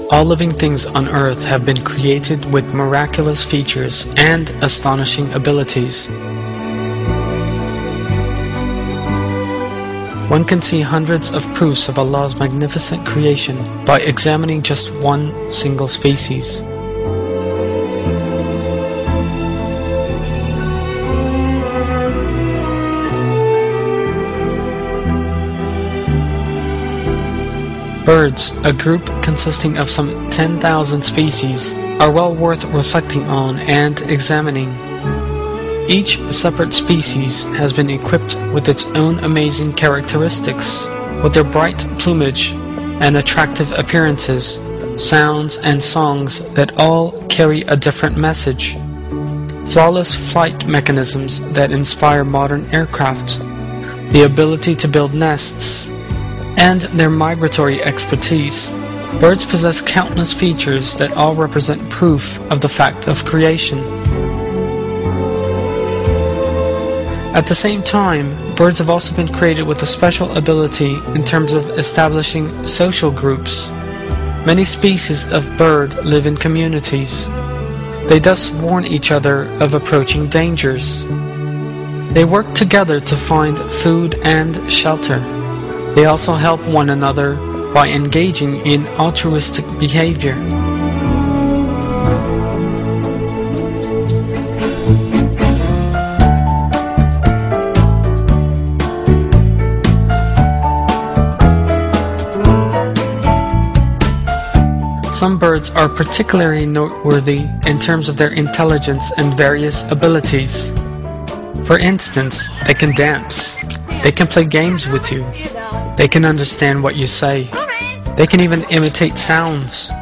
All living things on earth have been created with miraculous features and astonishing abilities. One can see hundreds of proofs of Allah's magnificent creation by examining just one single species. Birds, a group consisting of some 10,000 species, are well worth reflecting on and examining. Each separate species has been equipped with its own amazing characteristics, with their bright plumage and attractive appearances, sounds and songs that all carry a different message, flawless flight mechanisms that inspire modern aircraft, the ability to build nests, and their migratory expertise. Birds possess countless features that all represent proof of the fact of creation. At the same time, birds have also been created with a special ability in terms of establishing social groups. Many species of bird live in communities. They thus warn each other of approaching dangers. They work together to find food and shelter. They also help one another by engaging in altruistic behavior. Some birds are particularly noteworthy in terms of their intelligence and various abilities. For instance, they can dance. They can play games with you. They can understand what you say. They can even imitate sounds.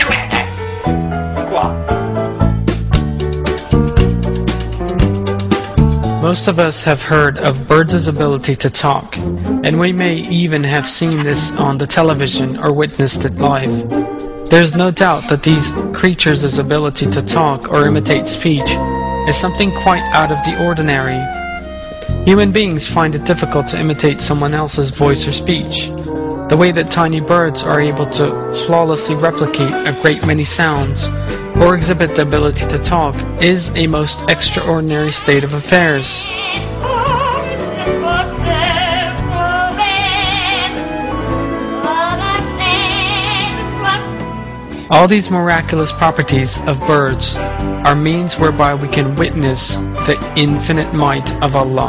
Most of us have heard of birds' ability to talk, and we may even have seen this on the television or witnessed it live. There's no doubt that these creatures' ability to talk or imitate speech is something quite out of the ordinary. Human beings find it difficult to imitate someone else's voice or speech. The way that tiny birds are able to flawlessly replicate a great many sounds or exhibit the ability to talk is a most extraordinary state of affairs. All these miraculous properties of birds are means whereby we can witness the infinite might of Allah.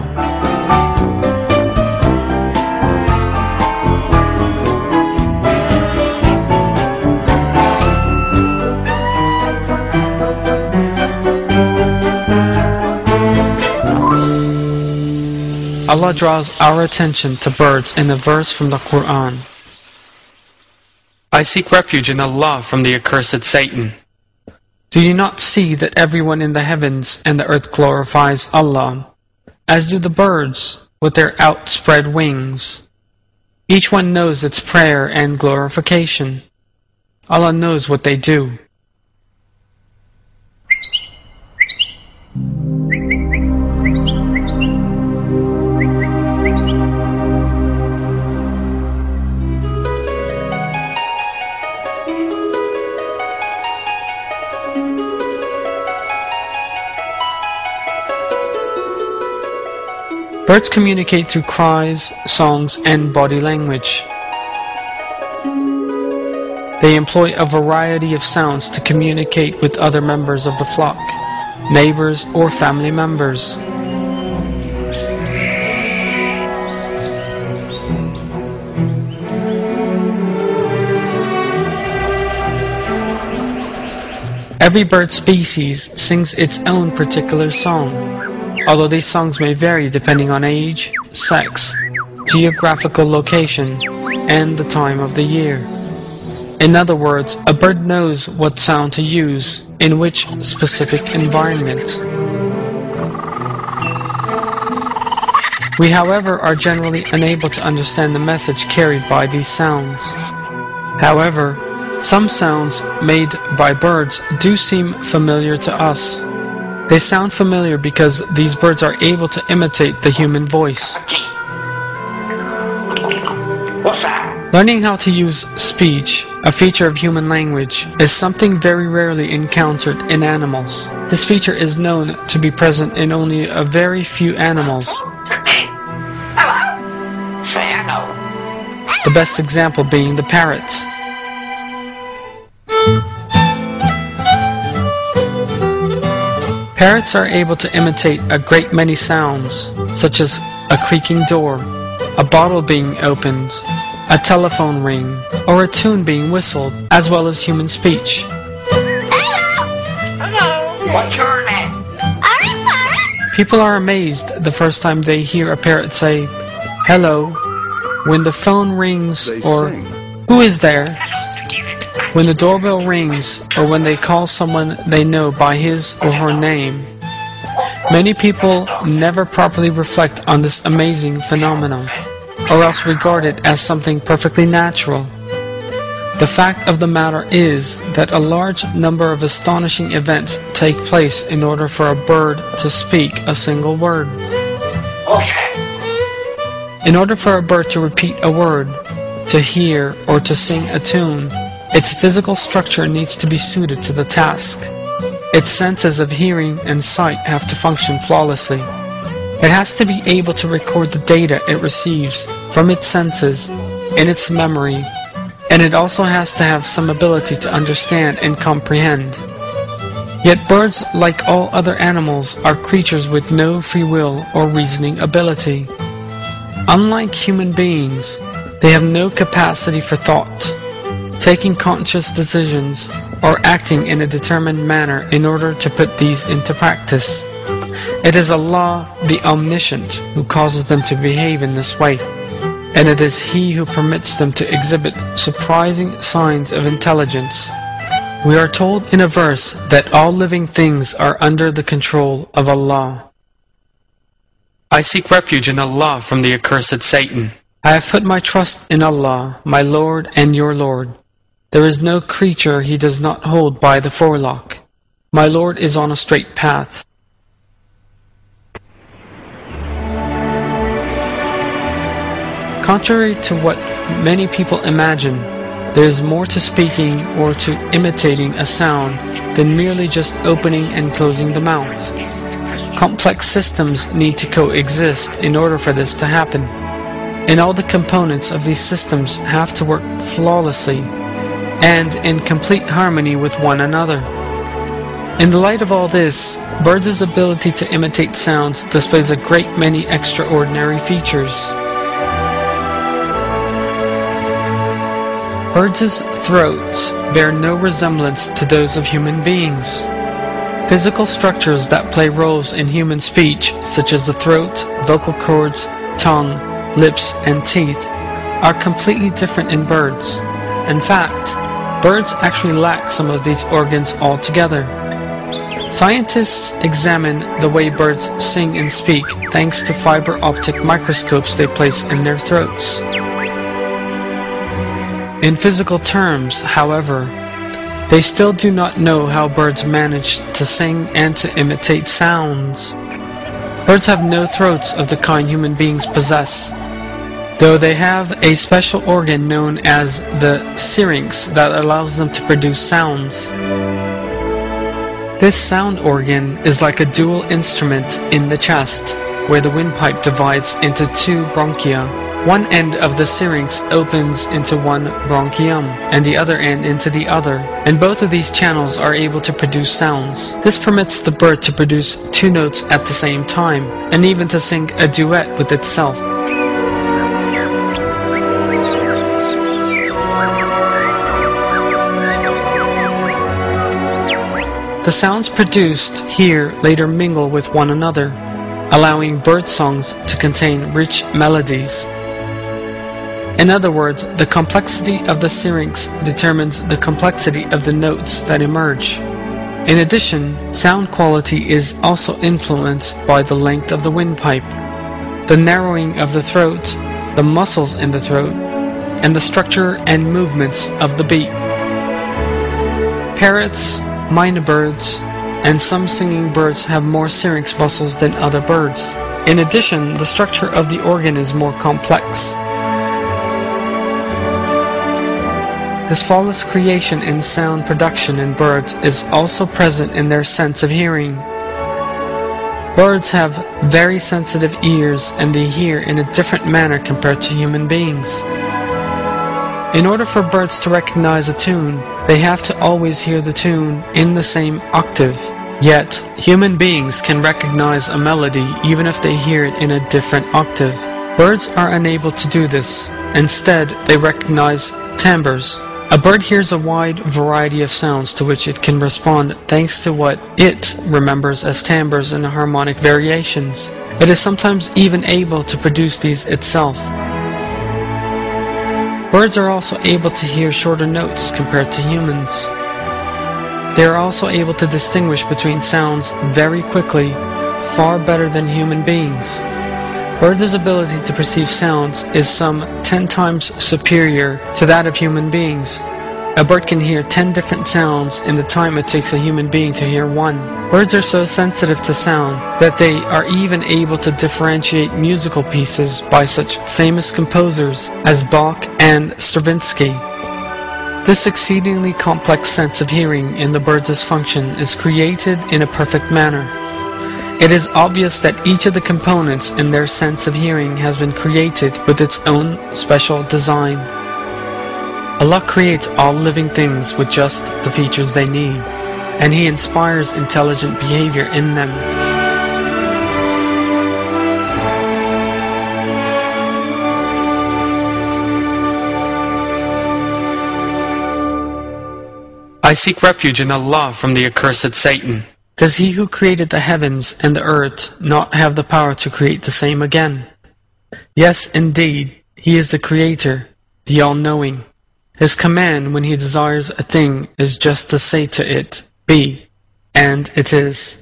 Allah draws our attention to birds in a verse from the Quran. I seek refuge in Allah from the accursed Satan. Do you not see that everyone in the heavens and the earth glorifies Allah, as do the birds with their outspread wings? Each one knows its prayer and glorification. Allah knows what they do. Birds communicate through cries, songs, and body language. They employ a variety of sounds to communicate with other members of the flock, neighbors, or family members. Every bird species sings its own particular song, although these songs may vary depending on age, sex, geographical location, and the time of the year. In other words, a bird knows what sound to use in which specific environment. We, however, are generally unable to understand the message carried by these sounds. However, some sounds made by birds do seem familiar to us. They sound familiar because these birds are able to imitate the human voice. What's that? Learning how to use speech, a feature of human language, is something very rarely encountered in animals. This feature is known to be present in only a very few animals. Hello. Say hello. The best example being the parrot. Parrots are able to imitate a great many sounds, such as a creaking door, a bottle being opened, a telephone ring, or a tune being whistled, as well as human speech. Hello. What's your name? People are amazed the first time they hear a parrot say, "Hello," when the phone rings, or "Who is there?" when the doorbell rings, or when they call someone they know by his or her name. Many people never properly reflect on this amazing phenomenon, or else regard it as something perfectly natural. The fact of the matter is that a large number of astonishing events take place in order for a bird to speak a single word. Okay. In order for a bird to repeat a word, to hear, or to sing a tune, its physical structure needs to be suited to the task. Its senses of hearing and sight have to function flawlessly. It has to be able to record the data it receives from its senses in its memory, and it also has to have some ability to understand and comprehend. Yet birds, like all other animals, are creatures with no free will or reasoning ability. Unlike human beings, they have no capacity for thought, taking conscious decisions, or acting in a determined manner in order to put these into practice. It is Allah, the Omniscient, who causes them to behave in this way, and it is He who permits them to exhibit surprising signs of intelligence. We are told in a verse that all living things are under the control of Allah. I seek refuge in Allah from the accursed Satan. I have put my trust in Allah, my Lord and your Lord. There is no creature He does not hold by the forelock. My Lord is on a straight path. Contrary to what many people imagine, there is more to speaking or to imitating a sound than merely just opening and closing the mouth. Complex systems need to coexist in order for this to happen, and all the components of these systems have to work flawlessly and in complete harmony with one another. In the light of all this, birds' ability to imitate sounds displays a great many extraordinary features. Birds' throats bear no resemblance to those of human beings. Physical structures that play roles in human speech, such as the throat, vocal cords, tongue, lips, and teeth, are completely different in birds. In fact, birds actually lack some of these organs altogether. Scientists examine the way birds sing and speak thanks to fiber optic microscopes they place in their throats. In physical terms, however, they still do not know how birds manage to sing and to imitate sounds. Birds have no throats of the kind human beings possess, though they have a special organ known as the syrinx that allows them to produce sounds. This sound organ is like a dual instrument in the chest, where the windpipe divides into two bronchia. One end of the syrinx opens into one bronchium, and the other end into the other, and both of these channels are able to produce sounds. This permits the bird to produce two notes at the same time, and even to sing a duet with itself. The sounds produced here later mingle with one another, allowing bird songs to contain rich melodies. In other words, the complexity of the syrinx determines the complexity of the notes that emerge. In addition, sound quality is also influenced by the length of the windpipe, the narrowing of the throat, the muscles in the throat, and the structure and movements of the beak. Parrots, myna birds, and some singing birds have more syrinx muscles than other birds. In addition, the structure of the organ is more complex. This flawless creation in sound production in birds is also present in their sense of hearing. Birds have very sensitive ears and they hear in a different manner compared to human beings. In order for birds to recognize a tune, they have to always hear the tune in the same octave. Yet, human beings can recognize a melody even if they hear it in a different octave. Birds are unable to do this. Instead, they recognize timbres. A bird hears a wide variety of sounds to which it can respond thanks to what it remembers as timbres and harmonic variations. It is sometimes even able to produce these itself. Birds are also able to hear shorter notes compared to humans. They are also able to distinguish between sounds very quickly, far better than human beings. Birds' ability to perceive sounds is some 10 times superior to that of human beings. A bird can hear 10 different sounds in the time it takes a human being to hear one. Birds are so sensitive to sound that they are even able to differentiate musical pieces by such famous composers as Bach and Stravinsky. This exceedingly complex sense of hearing in the bird's function is created in a perfect manner. It is obvious that each of the components in their sense of hearing has been created with its own special design. Allah creates all living things with just the features they need, and He inspires intelligent behavior in them. I seek refuge in Allah from the accursed Satan. Does He who created the heavens and the earth not have the power to create the same again? Yes, indeed, He is the Creator, the All-Knowing. His command when He desires a thing is just to say to it, be, and it is.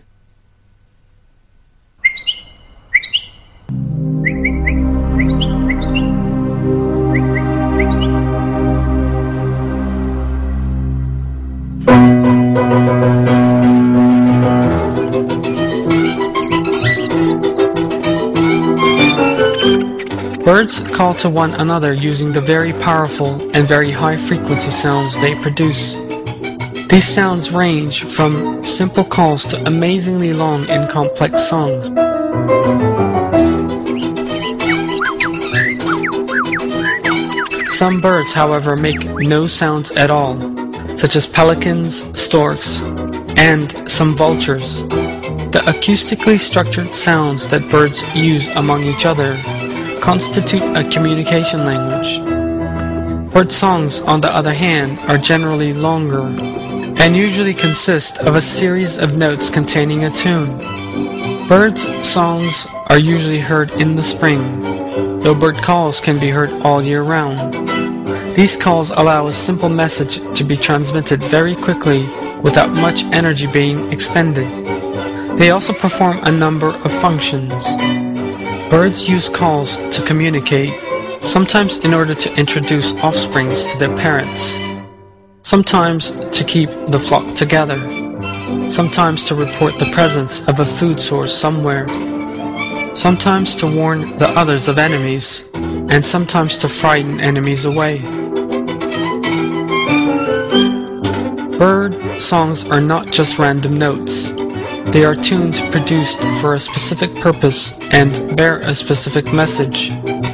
Birds call to one another using the very powerful and very high frequency sounds they produce. These sounds range from simple calls to amazingly long and complex songs. Some birds, however, make no sounds at all, such as pelicans, storks, and some vultures. The acoustically structured sounds that birds use among each other constitute a communication language. Bird songs, on the other hand, are generally longer and usually consist of a series of notes containing a tune. Bird songs are usually heard in the spring, though bird calls can be heard all year round. These calls allow a simple message to be transmitted very quickly without much energy being expended. They also perform a number of functions. Birds use calls to communicate, sometimes in order to introduce offsprings to their parents, sometimes to keep the flock together, sometimes to report the presence of a food source somewhere, sometimes to warn the others of enemies, and sometimes to frighten enemies away. Bird songs are not just random notes. They are tunes produced for a specific purpose and bear a specific message.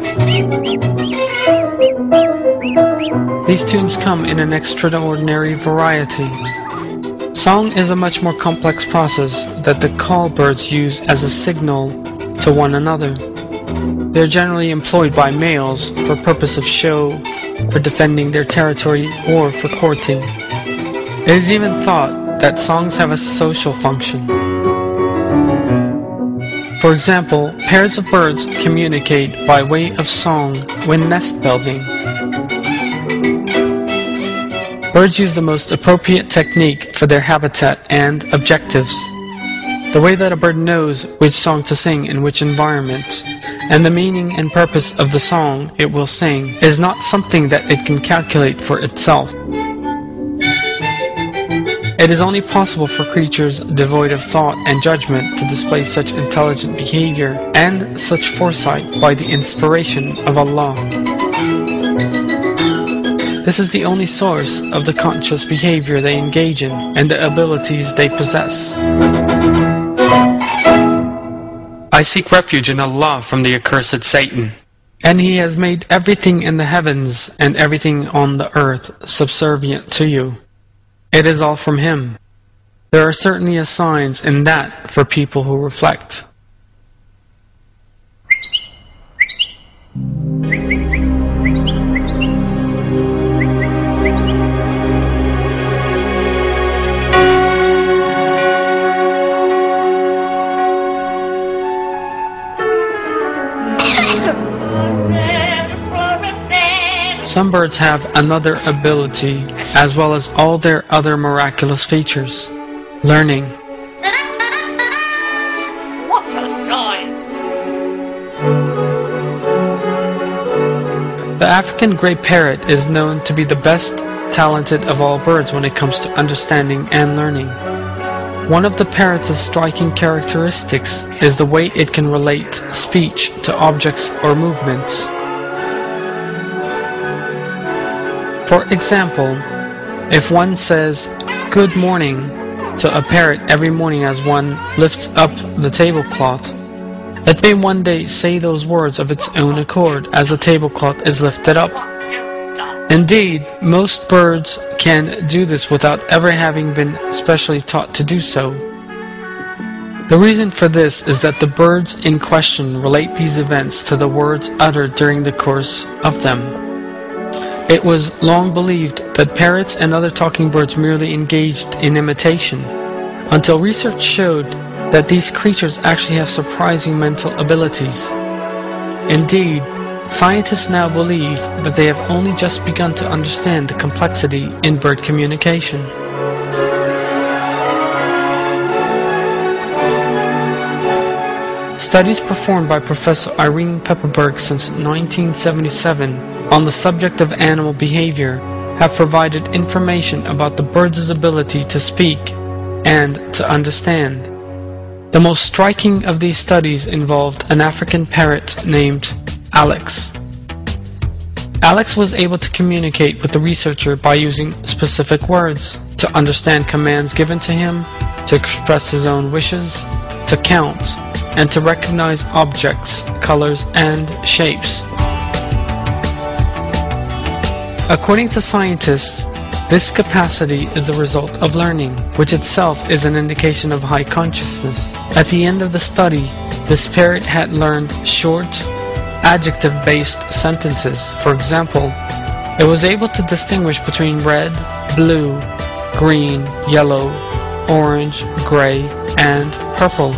These tunes come in an extraordinary variety. Song is a much more complex process that the call birds use as a signal to one another. They are generally employed by males for purpose of show, for defending their territory, or for courting. It is even thought that songs have a social function. For example, pairs of birds communicate by way of song when nest building. Birds use the most appropriate technique for their habitat and objectives. The way that a bird knows which song to sing in which environment, and the meaning and purpose of the song it will sing, is not something that it can calculate for itself. It is only possible for creatures devoid of thought and judgment to display such intelligent behavior and such foresight by the inspiration of Allah. This is the only source of the conscious behavior they engage in and the abilities they possess. I seek refuge in Allah from the accursed Satan. And he has made everything in the heavens and everything on the earth subservient to you. It is all from him. There are certainly signs in that for people who reflect. Some birds have another ability, as well as all their other miraculous features. Learning. What a noise! The African grey parrot is known to be the best talented of all birds when it comes to understanding and learning. One of the parrot's striking characteristics is the way it can relate speech to objects or movements. For example, if one says, "Good morning," to a parrot every morning as one lifts up the tablecloth, it may one day say those words of its own accord as the tablecloth is lifted up. Indeed, most birds can do this without ever having been specially taught to do so. The reason for this is that the birds in question relate these events to the words uttered during the course of them. It was long believed that parrots and other talking birds merely engaged in imitation, until research showed that these creatures actually have surprising mental abilities. Indeed, scientists now believe that they have only just begun to understand the complexity in bird communication. Studies performed by Professor Irene Pepperberg since 1977 on the subject of animal behavior have provided information about the bird's ability to speak and to understand. The most striking of these studies involved an African parrot named Alex. Alex was able to communicate with the researcher by using specific words, to understand commands given to him, to express his own wishes, to count, and to recognize objects, colors, and shapes. According to scientists, this capacity is the result of learning, which itself is an indication of high consciousness. At the end of the study, this parrot had learned short, adjective-based sentences. For example, it was able to distinguish between red, blue, green, yellow, orange, gray, and purple.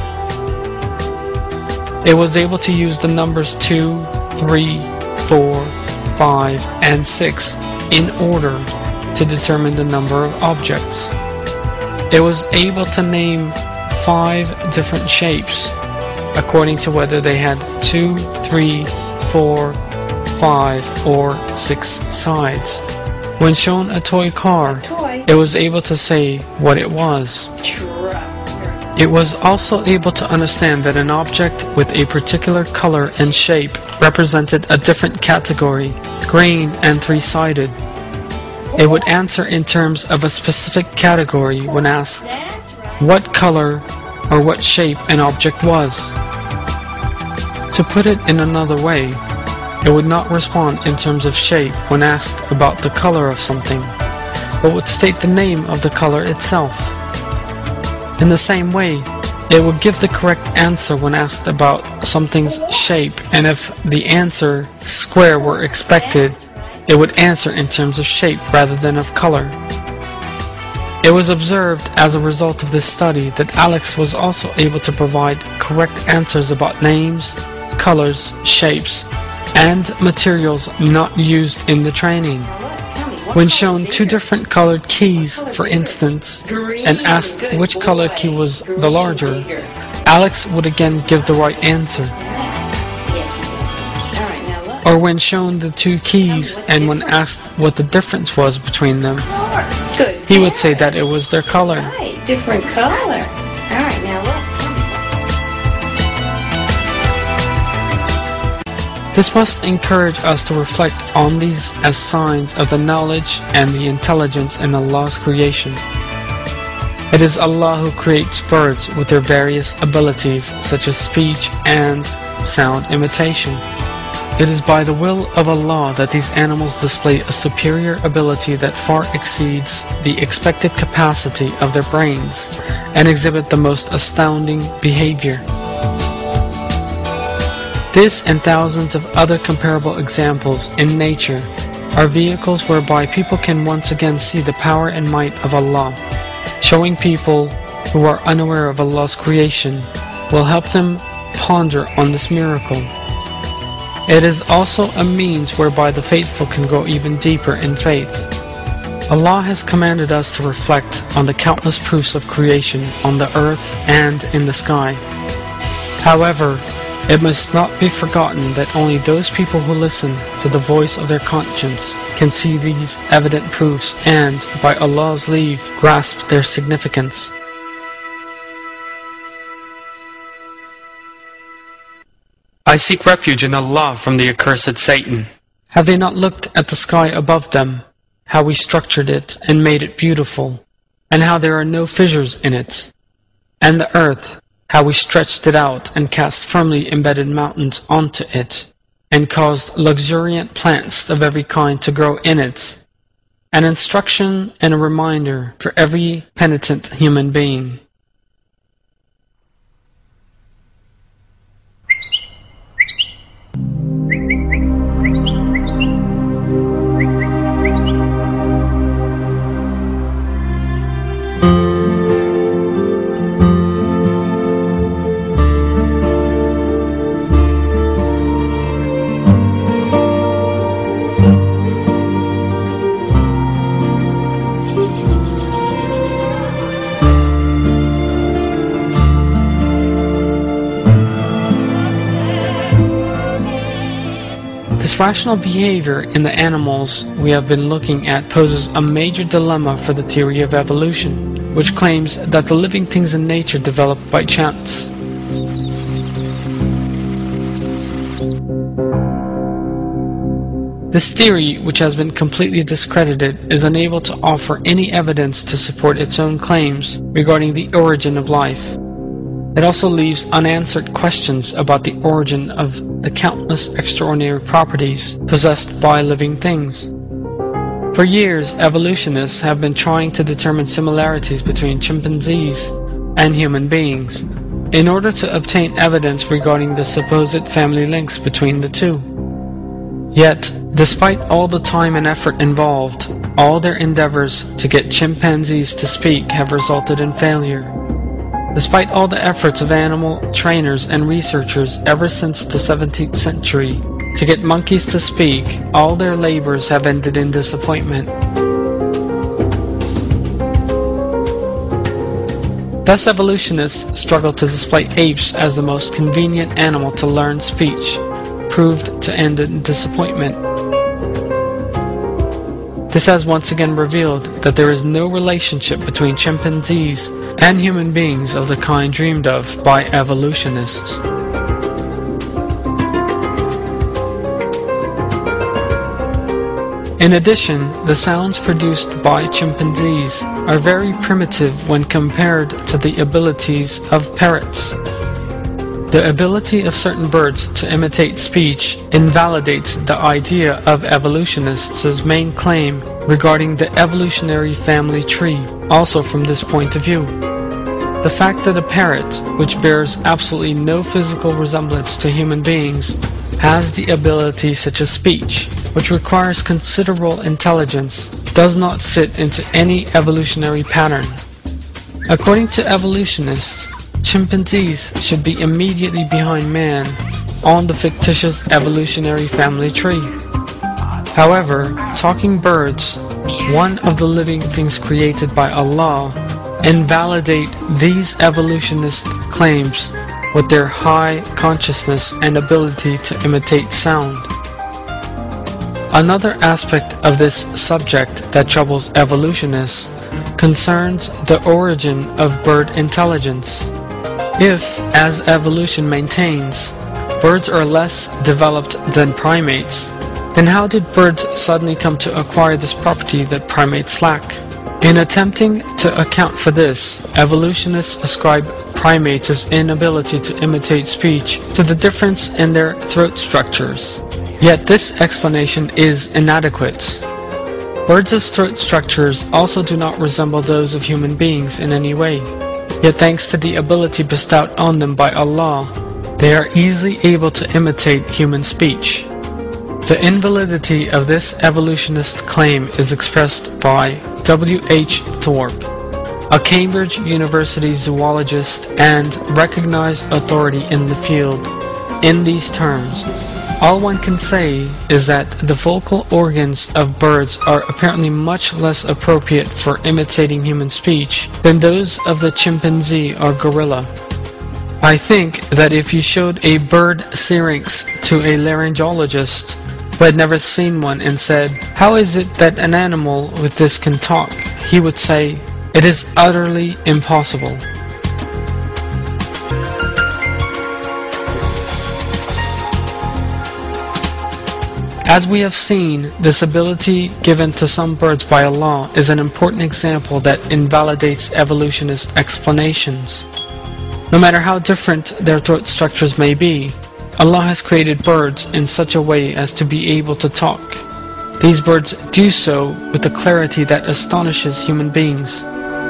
It was able to use the numbers 2, 3, 4, 5, and 6 in order to determine the number of objects. It was able to name 5 different shapes according to whether they had 2, 3, 4, 5, or 6 sides. When shown a toy car, it was able to say what it was. It was also able to understand that an object with a particular color and shape represented a different category, green and 3-sided. It would answer in terms of a specific category when asked what color or what shape an object was. To put it in another way, it would not respond in terms of shape when asked about the color of something, but would state the name of the color itself. In the same way, it would give the correct answer when asked about something's shape, and if the answer square were expected, it would answer in terms of shape rather than of color. It was observed as a result of this study that Alex was also able to provide correct answers about names, colors, shapes, and materials not used in the training. When shown 2 different colored keys, for instance, and asked which color key was the larger, Alex would again give the right answer. Or when shown the 2 keys and when asked what the difference was between them, he would say that it was their color. Right, different color. All right, now look. This must encourage us to reflect on these as signs of the knowledge and the intelligence in Allah's creation. It is Allah who creates birds with their various abilities such as speech and sound imitation. It is by the will of Allah that these animals display a superior ability that far exceeds the expected capacity of their brains and exhibit the most astounding behavior. This and thousands of other comparable examples in nature are vehicles whereby people can once again see the power and might of Allah. Showing people who are unaware of Allah's creation will help them ponder on this miracle. It is also a means whereby the faithful can go even deeper in faith. Allah has commanded us to reflect on the countless proofs of creation on the earth and in the sky. However, it must not be forgotten that only those people who listen to the voice of their conscience can see these evident proofs and, by Allah's leave, grasp their significance. I seek refuge in Allah from the accursed Satan. Have they not looked at the sky above them, how we structured it and made it beautiful, and how there are no fissures in it? And the earth, how we stretched it out and cast firmly embedded mountains onto it, and caused luxuriant plants of every kind to grow in it, an instruction and a reminder for every penitent human being. This rational behavior in the animals we have been looking at poses a major dilemma for the theory of evolution, which claims that the living things in nature develop by chance. This theory, which has been completely discredited, is unable to offer any evidence to support its own claims regarding the origin of life. It also leaves unanswered questions about the origin of the countless extraordinary properties possessed by living things. For years, evolutionists have been trying to determine similarities between chimpanzees and human beings in order to obtain evidence regarding the supposed family links between the two. Yet, despite all the time and effort involved, all their endeavors to get chimpanzees to speak have resulted in failure. Despite all the efforts of animal trainers and researchers ever since the 17th century to get monkeys to speak, all their labors have ended in disappointment. Thus evolutionists struggle to display apes as the most convenient animal to learn speech, proved to end in disappointment. This has once again revealed that there is no relationship between chimpanzees and human beings of the kind dreamed of by evolutionists. In addition, the sounds produced by chimpanzees are very primitive when compared to the abilities of parrots. The ability of certain birds to imitate speech invalidates the idea of evolutionists' main claim regarding the evolutionary family tree, also from this point of view. The fact that a parrot, which bears absolutely no physical resemblance to human beings, has the ability such as speech, which requires considerable intelligence, does not fit into any evolutionary pattern. According to evolutionists, chimpanzees should be immediately behind man on the fictitious evolutionary family tree. However, talking birds, one of the living things created by Allah, invalidate these evolutionist claims with their high consciousness and ability to imitate sound. Another aspect of this subject that troubles evolutionists concerns the origin of bird intelligence. If, as evolution maintains, birds are less developed than primates, then how did birds suddenly come to acquire this property that primates lack? In attempting to account for this, evolutionists ascribe primates' inability to imitate speech to the difference in their throat structures. Yet this explanation is inadequate. Birds' throat structures also do not resemble those of human beings in any way. Yet thanks to the ability bestowed on them by Allah, they are easily able to imitate human speech. The invalidity of this evolutionist claim is expressed by W. H. Thorpe, a Cambridge University zoologist and recognized authority in the field, in these terms: all one can say is that the vocal organs of birds are apparently much less appropriate for imitating human speech than those of the chimpanzee or gorilla. I think that if you showed a bird syrinx to a laryngologist who had never seen one and said, "How is it that an animal with this can talk?" he would say, "It is utterly impossible." As we have seen, this ability given to some birds by Allah is an important example that invalidates evolutionist explanations. No matter how different their throat structures may be, Allah has created birds in such a way as to be able to talk. These birds do so with a clarity that astonishes human beings.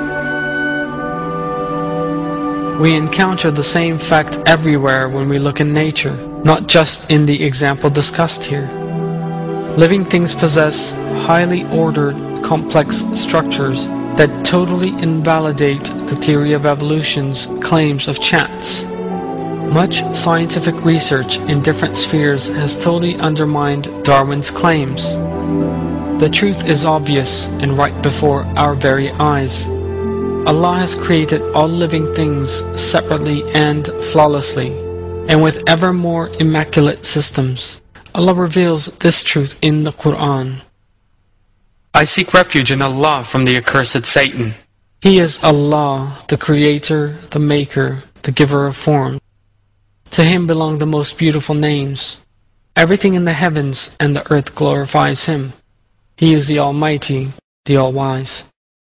We encounter the same fact everywhere when we look in nature, not just in the example discussed here. Living things possess highly ordered, complex structures that totally invalidate the theory of evolution's claims of chance. Much scientific research in different spheres has totally undermined Darwin's claims. The truth is obvious and right before our very eyes. Allah has created all living things separately and flawlessly, and with ever more immaculate systems. Allah reveals this truth in the Quran. I seek refuge in Allah from the accursed Satan. He is Allah, the Creator, the Maker, the Giver of forms. To Him belong the most beautiful names. Everything in the heavens and the earth glorifies Him. He is the Almighty, the All-Wise.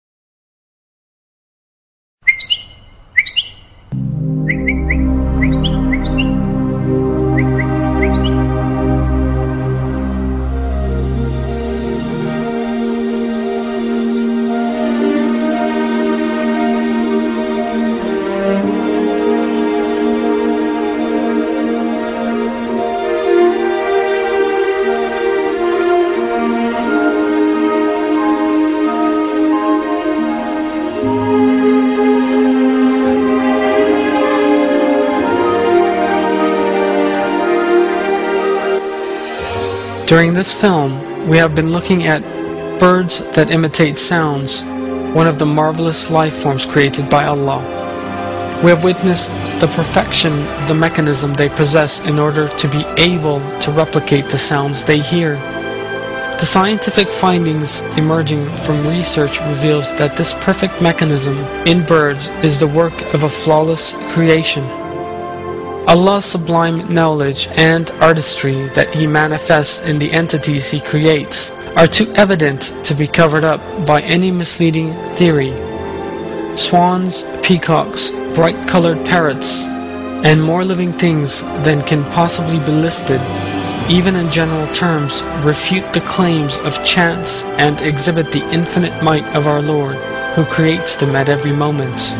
During this film, we have been looking at birds that imitate sounds, one of the marvelous life forms created by Allah. We have witnessed the perfection of the mechanism they possess in order to be able to replicate the sounds they hear. The scientific findings emerging from research reveals that this perfect mechanism in birds is the work of a flawless creation. Allah's sublime knowledge and artistry that He manifests in the entities He creates are too evident to be covered up by any misleading theory. Swans, peacocks, bright-colored parrots, and more living things than can possibly be listed, even in general terms, refute the claims of chance and exhibit the infinite might of our Lord, who creates them at every moment.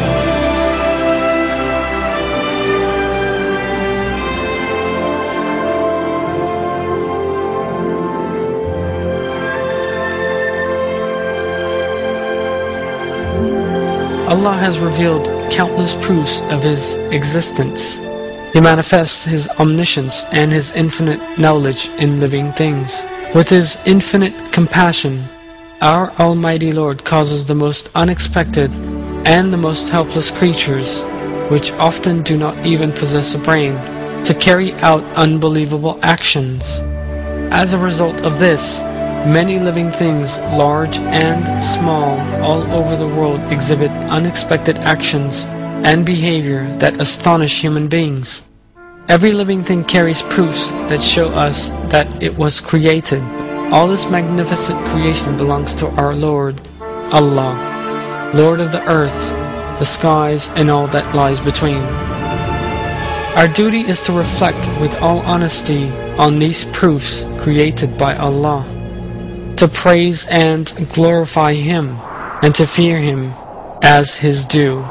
Allah has revealed countless proofs of His existence. He manifests His omniscience and His infinite knowledge in living things. With His infinite compassion, our Almighty Lord causes the most unexpected and the most helpless creatures, which often do not even possess a brain, to carry out unbelievable actions. As a result of this, many living things, large and small, all over the world exhibit unexpected actions and behavior that astonish human beings. Every living thing carries proofs that show us that it was created. All this magnificent creation belongs to our Lord, Allah, Lord of the earth, the skies, and all that lies between. Our duty is to reflect with all honesty on these proofs created by Allah, to praise and glorify Him, and to fear Him as His due.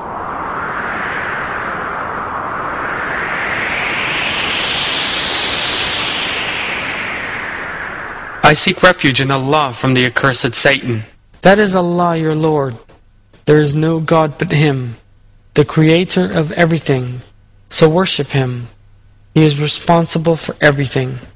I seek refuge in Allah from the accursed Satan. That is Allah your Lord. There is no God but Him, the Creator of everything. So worship Him. He is responsible for everything.